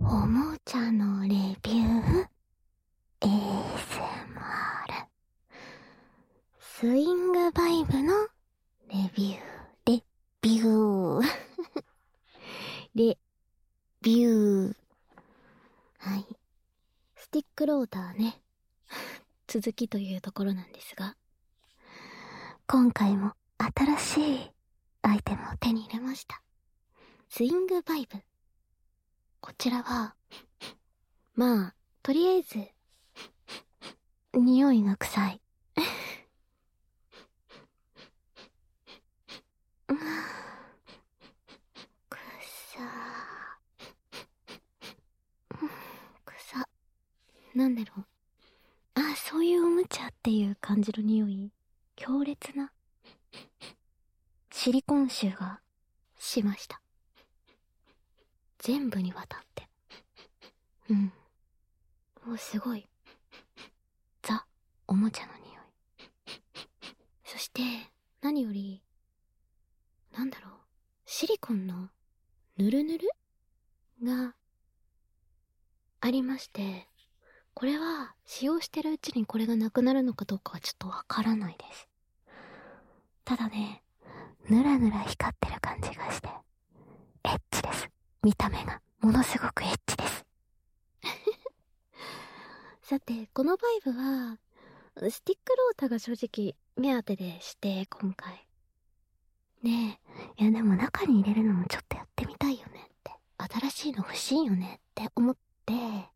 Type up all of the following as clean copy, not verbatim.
おもちゃのレビュー ASMR スイングバイブのレビューレビューはい。スティックローターね続きというところなんですが、今回も新しいアイテムを手に入れました。スイングバイブ。こちらはまあとりあえず匂いが臭い臭なんだろう。あ、そういうおもちゃっていう感じの匂い。強烈なシリコン臭がしました。全部にわたって。もうすごい。ザ・おもちゃの匂い。そして、何より、なんだろう。シリコンのヌルヌルがありまして、これは使用してるうちにこれがなくなるのかどうかはちょっとわからないです。ただね、ヌラヌラ光ってる感じがして、エッチです。見た目がものすごくエッチです。さて、このバイブは、スティックローターが正直目当てでして、今回。ねえ、いやでも中に入れるのもちょっとやってみたいよねって、新しいの欲しいよねって思って、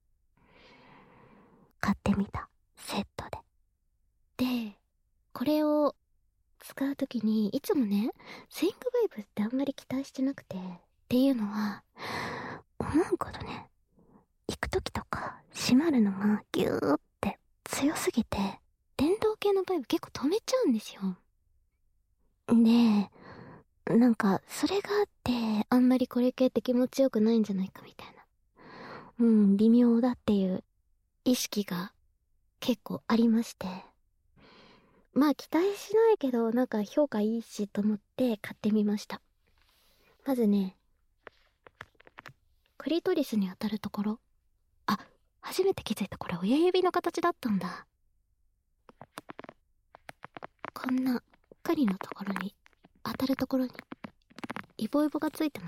買ってみた。セットで。で、これを使うときに、いつもね、スイングバイブってあんまり期待してなくて、っていうのは、思うことね、行くときとか、閉まるのがギューって強すぎて、電動系のバイブ結構止めちゃうんですよ。で、なんか、それがあって、あんまりこれ系って気持ちよくないんじゃないかみたいな。微妙だっていう意識が結構ありまして。まあ期待しないけど、なんか評価いいしと思って買ってみました。まずね、クリトリスに当たるところ。あ、初めて気づいた。これ親指の形だったんだ。こんな針のところに、当たるところに、イボイボがついてます。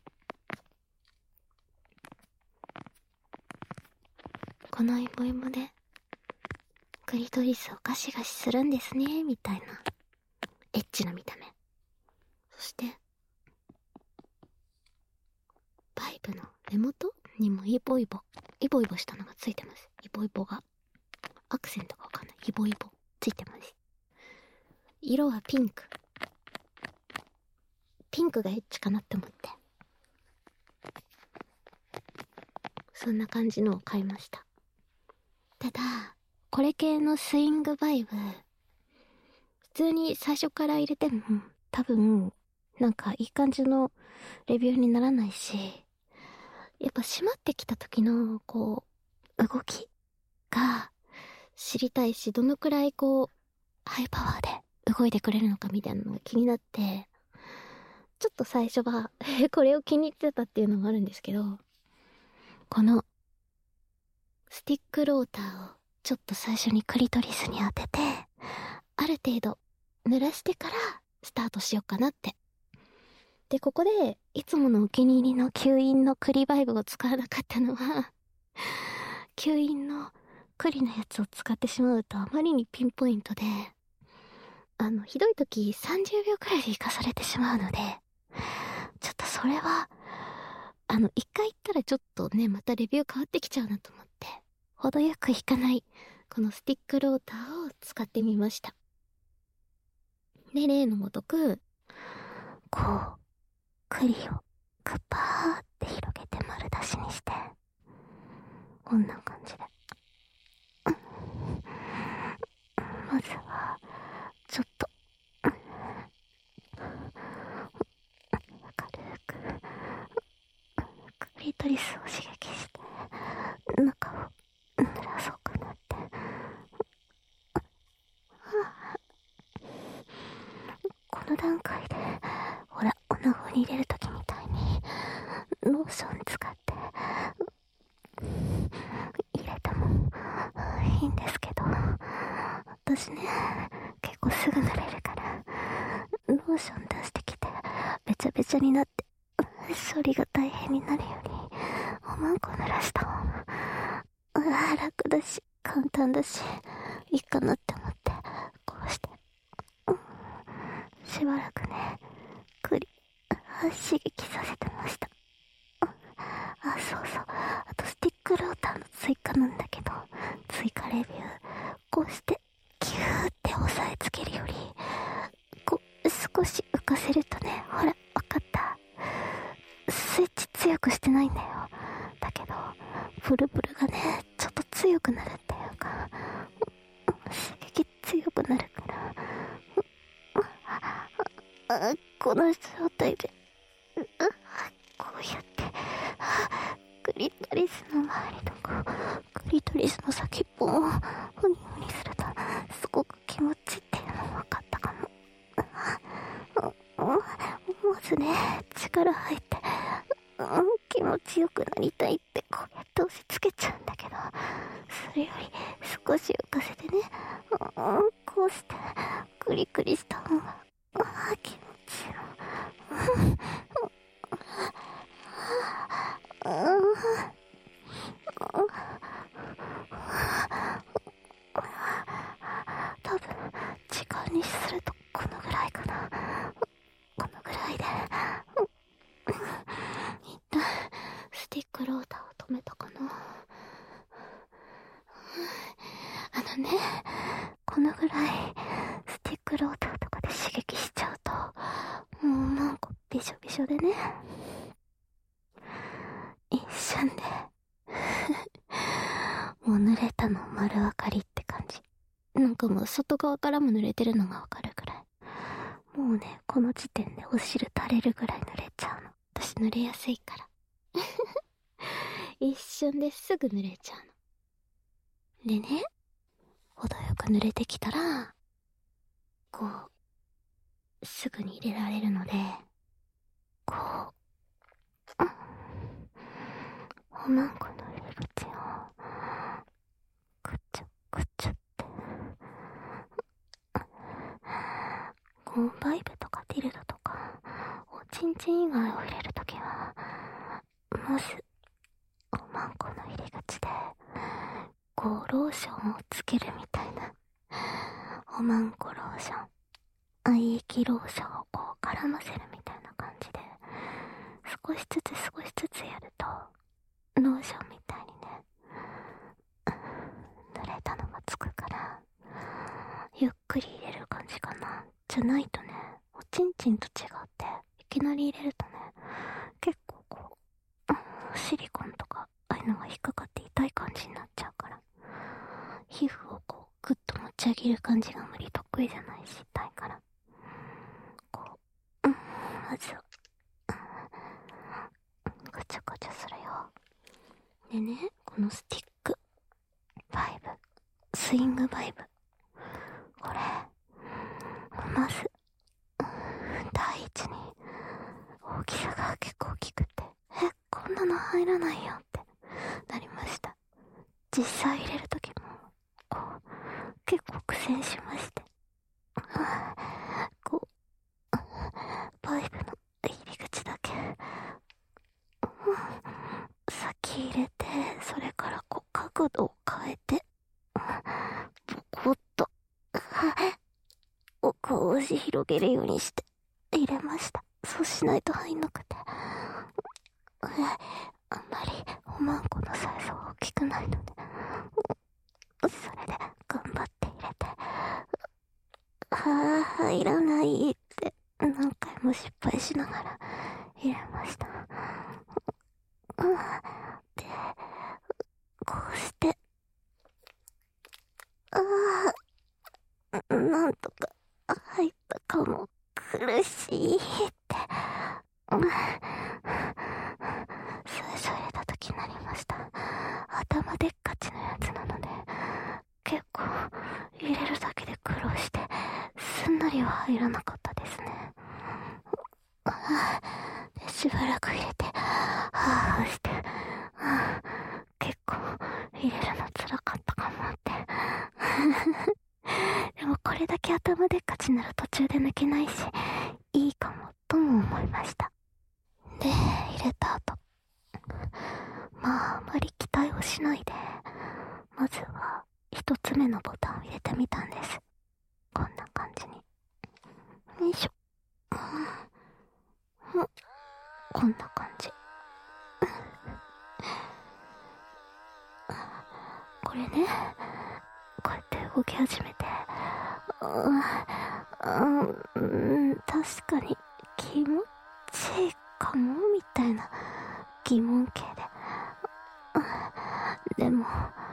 このイボイボで、クリトリスをガシガシするんですね、みたいな。エッチな見た目。そして、バイブの根元にもイボイボしたのがついてます。イボイボが。アクセントがわかんない。イボイボついてます。色はピンク。ピンクがエッチかなって思って。そんな感じのを買いました。ただ、これ系のスイングバイブ、普通に最初から入れても、多分、なんかいい感じのレビューにならないし、やっぱ閉まってきた時の、こう、動きが知りたいし、どのくらいこう、ハイパワーで動いてくれるのかみたいなのが気になって、ちょっと最初はこれを気に入ってたっていうのもあるんですけど、この、スティックローターをちょっと最初にクリトリスに当てて、ある程度濡らしてからスタートしようかなって。で、ここで、いつものお気に入りの吸引のクリバイブを使わなかったのは、吸引のクリのやつを使ってしまうとあまりにピンポイントで、ひどい時30秒くらいで活かされてしまうので、ちょっとそれは、一回行ったらちょっとね、またレビュー変わってきちゃうなと思って、程よくいかない、このスティックローターを使ってみました。で、例のごとく、こう、栗をグパーって広げて丸出しにして、こんな感じで。まずは、ちょっと、軽く、クリトリスを刺激して、中を濡らそうかなって。この段階で、ほら、おなごに入れるときみたいに、ローション使って、 私ね、結構すぐ濡れるから、ローション出してきて、べちゃべちゃになって、処理が大変になるより、おまんこ濡らした方が、楽だし、簡単だし、いいかなって思って、こうして、しばらくね、刺激させてました。そうそう。あとスティックローターの追加なんだけど、追加レビュー。こうして、キューって押さえつけるより、少し浮かせるとね、ほら、わかった。スイッチ強くしてないんだよ。だけど、ブルブルがね、ちょっと強くなるっていうか、刺激強くなるから、この状態で、こうやって、クリトリスの周りとか、クリトリスの先っぽをふにふにすると、すごく気持ちいいっていうの分かったかも。まずね、力入って、気持ちよくなりたいってこうやって押し付けちゃうんだけど、それより少し浮かせてね、こうしてクリクリした方が気持ちいいの。多分時間にするとこのぐらいかな。このぐらいで一旦スティックローターを止めたかな。このぐらいスティックローターとかで刺激しちゃうと、もうなんかびしょびしょでね、一瞬でもう濡れたの丸分かりって感じ。なんかもう外側からも濡れてるのがわかるぐらい。もうね、この時点でお汁垂れるぐらい濡れちゃうの。私濡れやすいから一瞬ですぐ濡れちゃうのでね、程よく濡れてきたらこうすぐに入れられるので、こう、おまんこの入り口をくちゅくちゅってこうバイブとかティルドとかおちんちん以外を入れるときは、まずおまんこの入り口でこうローションをつけるみたいな、おまんこローション、愛液ローションをこう絡ませるみたいな感じで、少しずつ少しずつやるとローションみたいにね、濡れたのがつくから、ゆっくり入れる感じかな。じゃないとね、おちんちんと違っていきなり入れるとね、結構こうシリコンとかああいうのが引っかかって痛い感じになっちゃうから、皮膚をこうグッと持ち上げる感じが無理得意じゃないし、痛いから、こう、まずガチャガチャするよ。でね、このスティックバイブ、スイングバイブ、これまず第一に大きさが結構大きくて、こんなの入らないよってなりました。実際入れるときもこう結構苦戦しまして、こうバイブの入り口だけ先入れて、それからこう角度を変えてボコッとこう押し広げるようにして入れました。そうしないと入んなくて、あんまりおまんこのサイズは大きくないので、それで頑張って入れて、入らないって何回も失敗しながら入れました。で、こうしてなんとか入ったかも。苦しいって最初入れた時になりました。頭でっかちのやつなので、結構入れるだけで苦労してすんなりは入らなかったですね。でしばらく入れてして結構入れるの辛かったかもってちなら途中で抜けないし、いいかもとも思いました。で、入れた後、まああまり期待をしないで、まずは一つ目のボタンを入れてみたんです。こんな感じに。よいしょ。こんな感じ。これね、こうやって動き始めて、確かに気持ちいいかもみたいな疑問形で、でも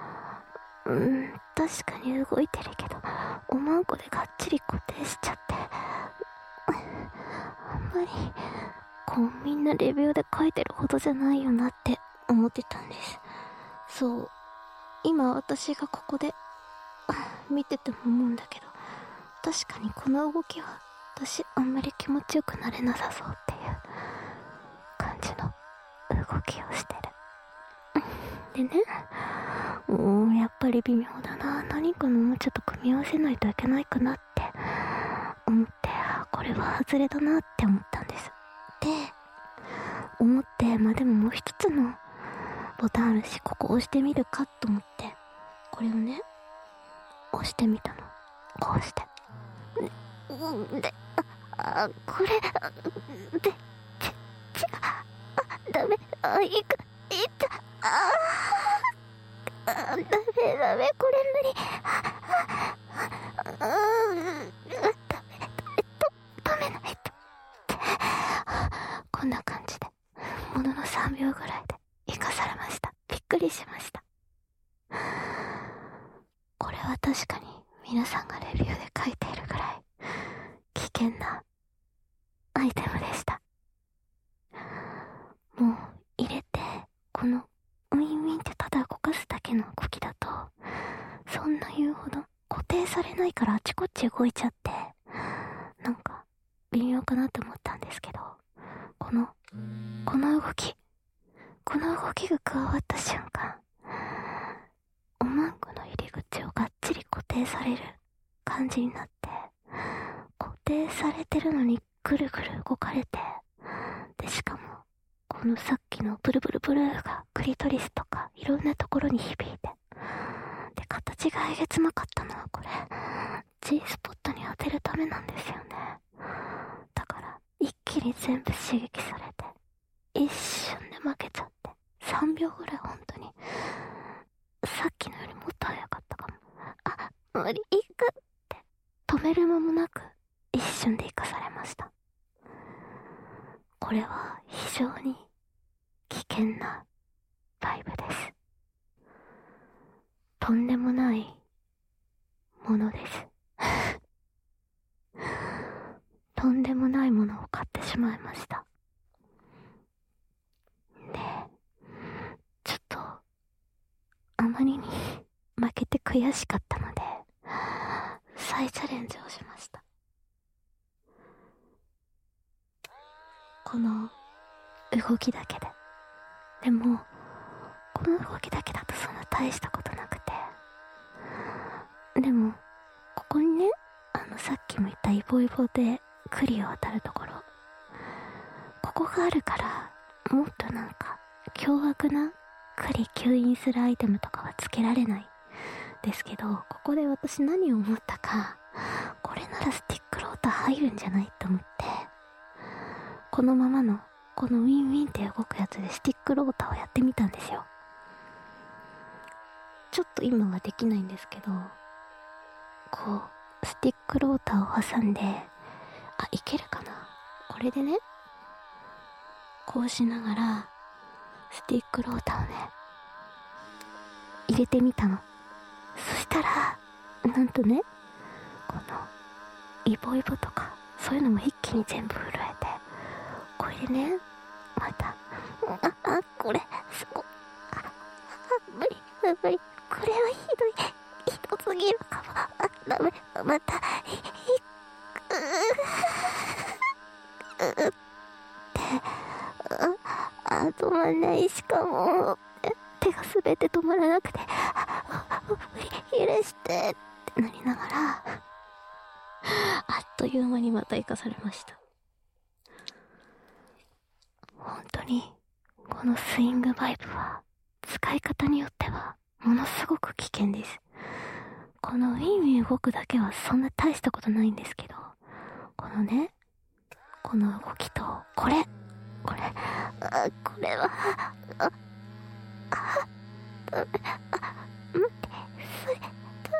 確かに動いてるけど、おまんこでがっちり固定しちゃって、あんまりみんなレビューで書いてるほどじゃないよなって思ってたんです。そう、今私がここで見てても思うんだけど、確かにこの動きは私あんまり気持ちよくなれなさそうっていう感じの動きをしてる。でね、やっぱり微妙だな、何かのおもちゃと組み合わせないといけないかなって思って、これは外れだなって思ったんです。で、思って、でももう一つのボタンあるし、ここ押してみるかと思って、これをね、押してみたの。こうして。で、これ、ダメ、ダメ、これ無理。ダメないと。こんな感じで、ものの3秒ぐらいで生かされました。びっくりしました。これは確かに皆さんがレビューで書いているぐらい危険なアイテムでした。もう入れて、このウィンウィンってただ動かすだけの動きだと、そんな言うほど固定されないからあちこち動いちゃって、なんか微妙かなって思ったんですけど、この動きが加わった瞬間、おまんこの入り口をがっちり固定される感じになって、固定されてるのにぐるぐる動かれて、でしかもこのさっきのブルブルブルーがクリトリスとかいろんなところに響いて、で形がえげつなかったのは、これ G スポットに当てるためなんですよね。だから一気に全部刺激されて、一瞬で負けちゃって、3秒ぐらい本当にさっきのよりもっと早かったかも。無理、いくって止める間もなく一瞬で生かされました。これは非常に危険なバイブです。とんでもないものですとんでもないものを買ってしまいました。で、ちょっとあまりに負けて悔しかったので、再チャレンジをしました。この動きだけで。でもこの動きだけだとそんな大したことなくて、でもここにね、さっきも言ったイボイボで栗を当たるところ、ここがあるからもっとなんか凶悪な栗吸引するアイテムとかはつけられないですけど、ここで私何を思ったか、これならスティックローター入るんじゃないと思って、このままのこのウィンウィンって動くやつでスティックローターをやってみたんですよ。ちょっと今はできないんですけど、こうスティックローターを挟んで、いけるかな、これでね、こうしながらスティックローターをね入れてみたの。そしたらなんとね、このイボイボとかそういうのも一気に全部震えて、これでね、またこれすご無理、これはひどすぎるかも。ダメ、また止まんない、しかも手が滑って止まらなくて、許してってなりながら、 あっという間にまた生かされました。本当にこのスイングバイブは使い方によってはものすごく危険です。このウィンウィン動くだけはそんな大したことないんですけど、このね、この動きとこれは待って、それ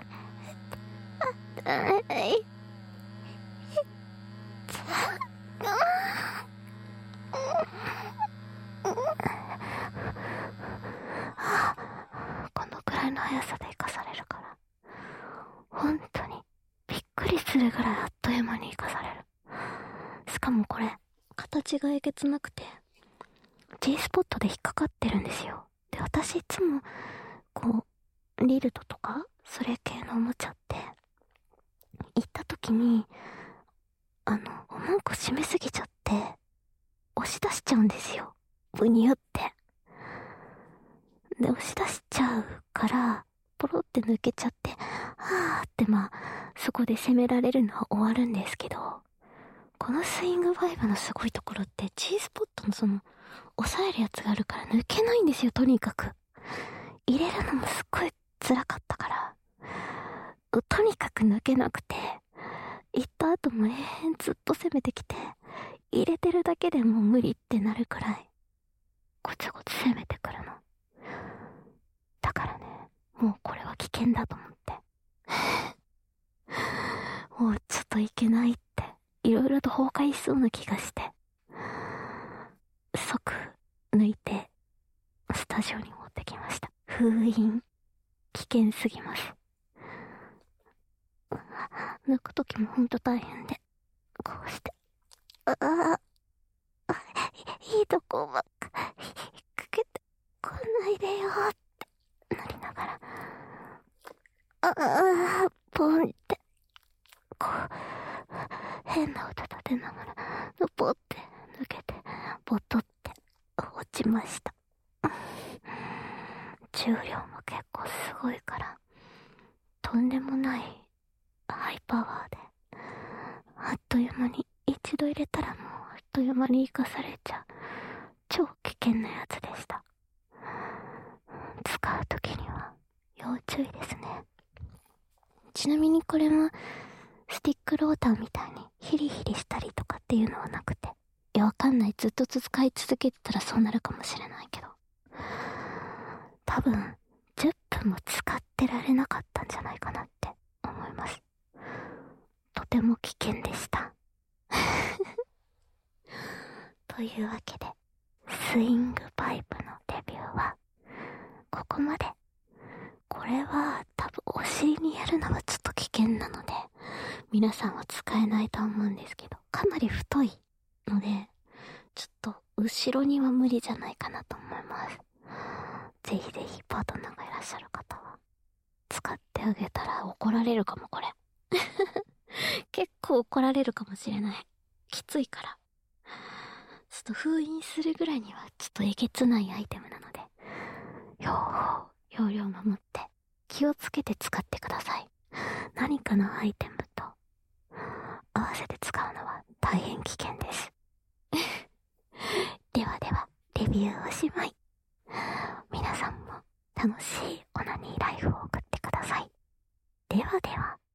このくらいの速さで生かされるから、本当にびっくりするぐらいあっという間に生かされる。しかもこれ形がえげつなくて G スポットで引っかかってるんですよ。で、私いつもこうリルドとかそれ系のおもちゃって行った時におもんこ締めすぎちゃって押し出しちゃうんですよ、ブニュって。で、押し出しちゃうからポロって抜けちゃって、はーってそこで攻められるのは終わるんですけど、このスイングバイブのすごいところって G スポットのその押さえるやつがあるから抜けないんですよ。とにかく入れるのもすっごい辛かったから、とにかく抜けなくて、行った後もずっと攻めてきて、入れてるだけでもう無理ってなるくらいゴツゴツ攻めてくるの。だからね、もうこれは危険だと思ってもうちょっといけないって、いろいろと崩壊しそうな気がして、即抜いてスタジオに持ってきました。封印危険すぎます。抜くときもほんと大変で、こうしていいとこばっか引っ掛けてこないでよってなりながら、ポンってこう変な音立てながらポって抜けてボトって落ちました。重量も結構すごいから、とんでもないハイパワーで、あっという間に一度入れたらもうあっという間に生かされちゃう超危険なやつでした。使うときには要注意ですね。ちなみにこれもスティックローターみたいにヒリヒリしたりとかっていうのはなくて、いやわかんない、ずっと使い続けてたらそうなるかもしれないけど、多分10分も使ってられなかったんじゃないかなって思います。とても危険でしたというわけで、スイングバイブのレビューはここまで。これは多分お尻にやるのはちょっと危険なので皆さんは使えないと思うんですけど、かなり太いのでちょっと後ろには無理じゃないかなと思います。ぜひぜひパートナーがいらっしゃる方は使ってあげたら怒られるかも、これ結構怒られるかもしれない。きついから。ちょっと封印するぐらいにはちょっとえげつないアイテムなので、容量を守って気をつけて使ってください。何かのアイテムと合わせて使うのは大変危険ですではではレビューおしまい。皆さんも楽しいオナニーライフを送ってください。ではでは。